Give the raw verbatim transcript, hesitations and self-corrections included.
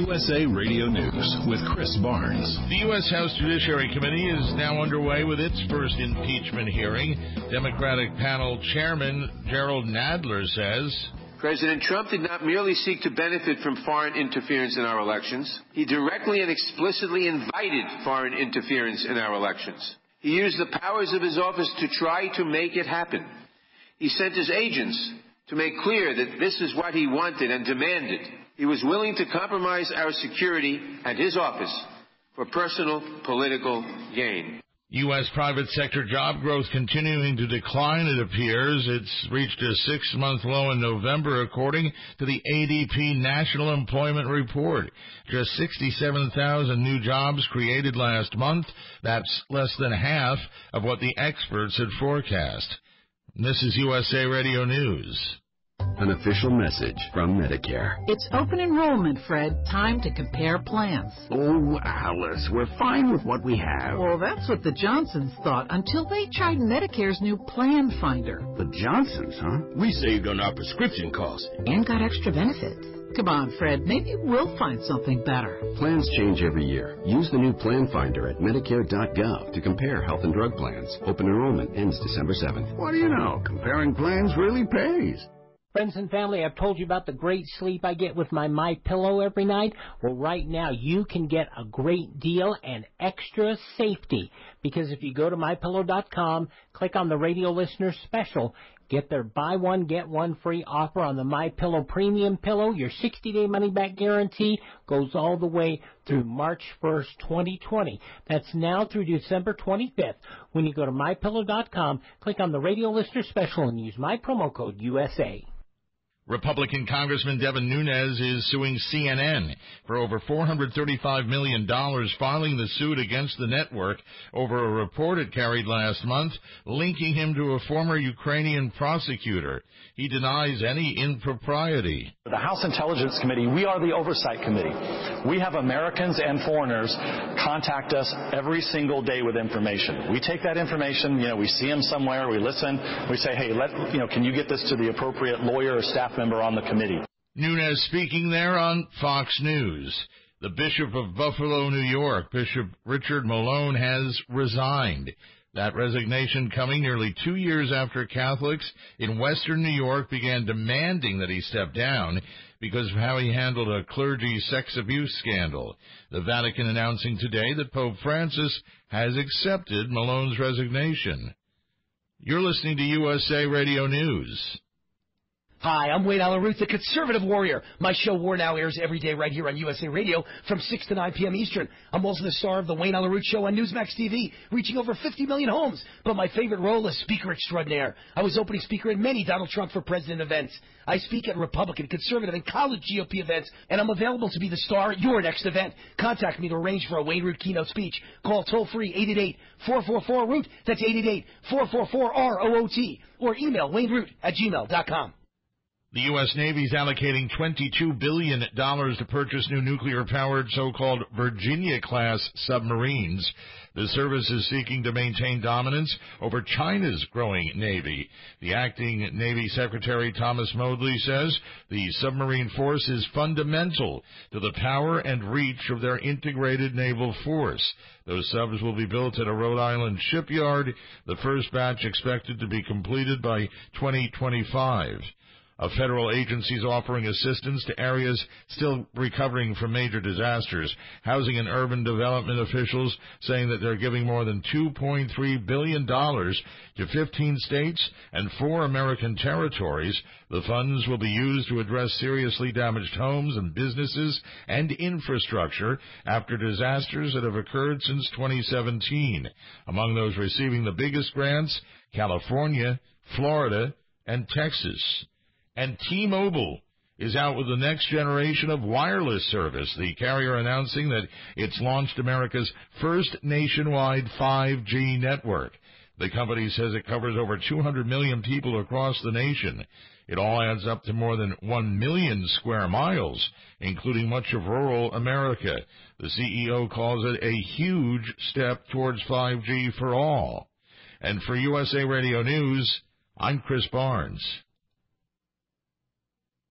U S A Radio News with Chris Barnes. The U S House Judiciary Committee is now underway with its first impeachment hearing. Democratic panel chairman Gerald Nadler says, President Trump did not merely seek to benefit from foreign interference in our elections. He directly and explicitly invited foreign interference in our elections. He used the powers of his office to try to make it happen. He sent his agents to make clear that this is what he wanted and demanded. He was willing to compromise our security and his office for personal political gain. U S private sector job growth continuing to decline, it appears. It's reached a six-month low in November, according to the A D P National Employment Report. Just sixty-seven thousand new jobs created last month. That's less than half of what the experts had forecast. This is U S A Radio News. An official message from Medicare. It's open enrollment, Fred. Time to compare plans. Oh, Alice, we're fine with what we have. Well, that's what the Johnsons thought until they tried Medicare's new Plan Finder. The Johnsons, huh? We saved on our prescription costs. And got extra benefits. Come on, Fred. Maybe we'll find something better. Plans change every year. Use the new Plan Finder at Medicare dot gov to compare health and drug plans. Open enrollment ends December seventh. What do you know? Comparing plans really pays. Friends and family, I've told you about the great sleep I get with my MyPillow every night. Well, right now you can get a great deal and extra safety, because if you go to my pillow dot com, click on the radio listener special, get their buy one, get one free offer on the MyPillow Premium Pillow. Your sixty-day money-back guarantee goes all the way through March first, twenty twenty. That's now through December twenty-fifth. When you go to my pillow dot com, click on the radio listener special and use my promo code U S A. Republican Congressman Devin Nunes is suing C N N for over four hundred thirty-five million dollars, filing the suit against the network over a report it carried last month linking him to a former Ukrainian prosecutor. He denies any impropriety. The House Intelligence Committee, we are the oversight committee. We have Americans and foreigners contact us every single day with information. We take that information, you know, we see them somewhere, we listen, we say, hey, let, you know, can you get this to the appropriate lawyer or staff member on the committee? Nunes speaking there on Fox News. The Bishop of Buffalo, New York, Bishop Richard Malone, has resigned. That resignation coming nearly two years after Catholics in Western New York began demanding that he step down because of how he handled a clergy sex abuse scandal. The Vatican announcing today that Pope Francis has accepted Malone's resignation. You're listening to U S A Radio News. Hi, I'm Wayne Allen Root, the conservative warrior. My show War Now airs every day right here on U S A Radio from six to nine p.m. Eastern. I'm also the star of the Wayne Allen Root Show on Newsmax T V, reaching over fifty million homes. But my favorite role is speaker extraordinaire. I was opening speaker at many Donald Trump for President events. I speak at Republican, conservative, and college G O P events, and I'm available to be the star at your next event. Contact me to arrange for a Wayne Root keynote speech. Call toll-free eight eight eight, four four four, root. That's eight eight eight, four four four, R O O T. Or email wayneroot at gmail dot com. The U S. Navy is allocating twenty-two billion dollars to purchase new nuclear-powered so-called Virginia-class submarines. The service is seeking to maintain dominance over China's growing Navy. The acting Navy Secretary Thomas Modly says the submarine force is fundamental to the power and reach of their integrated naval force. Those subs will be built at a Rhode Island shipyard, the first batch expected to be completed by twenty twenty-five. A federal agency is offering assistance to areas still recovering from major disasters. Housing and urban development officials saying that they're giving more than two point three billion dollars to fifteen states and four American territories. The funds will be used to address seriously damaged homes and businesses and infrastructure after disasters that have occurred since twenty seventeen. Among those receiving the biggest grants, California, Florida, and Texas. And T-Mobile is out with the next generation of wireless service, the carrier announcing that it's launched America's first nationwide five G network. The company says it covers over two hundred million people across the nation. It all adds up to more than one million square miles, including much of rural America. The C E O calls it a huge step towards five G for all. And for U S A Radio News, I'm Chris Barnes.